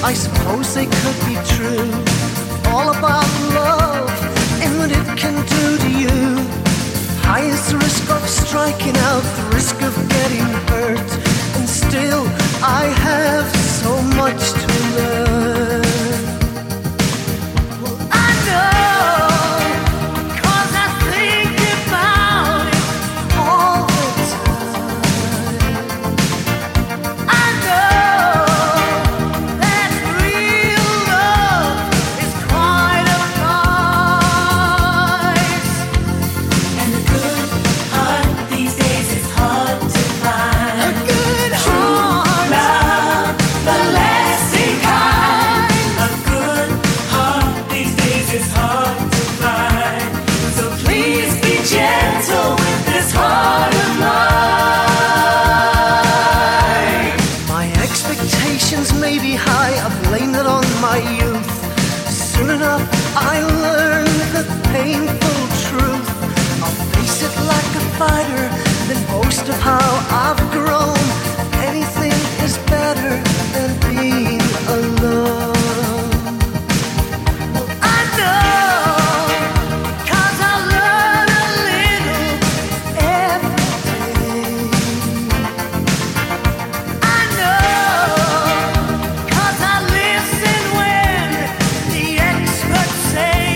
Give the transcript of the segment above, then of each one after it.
I suppose they could be true. All about love and what it can do to you. High is the risk of striking out, the risk of getting hurt, and still I have so much to learn. Well, I know, 'cause I think about it all the time. I know that real love is quite a price. And a good heart these days is hard to find. A good heart, Love, the lasting kind. A good heart these days is hard to find. So please be gentle with this heart of mine. my expectations may be high, I blame it on my youth. Soon enough I learn the painful truth. I'll face it like a fighter, then boast of how I've grown. Anything is better than being alone. Well, I know, 'cause I learn a little every day. I know, 'cause I listen when the experts say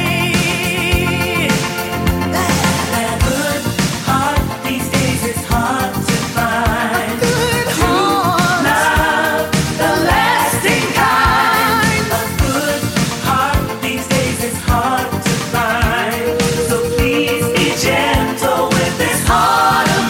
that A good heart these days is hard to find. good heart, Love, the lasting kind. A good heart these days is hard to find. So please be gentle with this heart of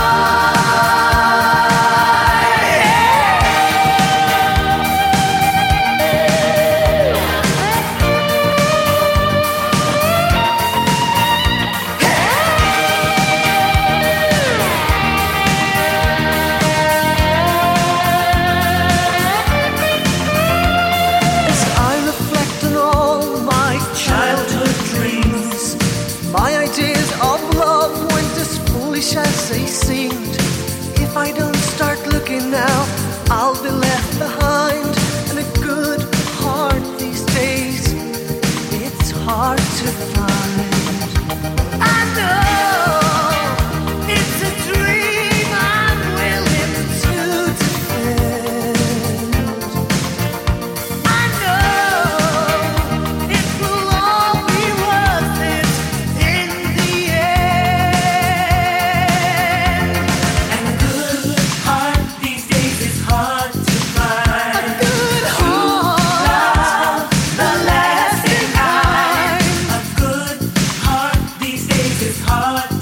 as I reflect on all my childhood dreams, my ideas of love weren't as foolish as they seemed. If I don't start looking now, I'll be left behind. And a good heart these days, it's hard to find. I know it's a dream I'm willing to defend. I know it will all be worth it in the end. And a good heart these days is hard to find. A good heart, The lasting kind. A good heart these days is hard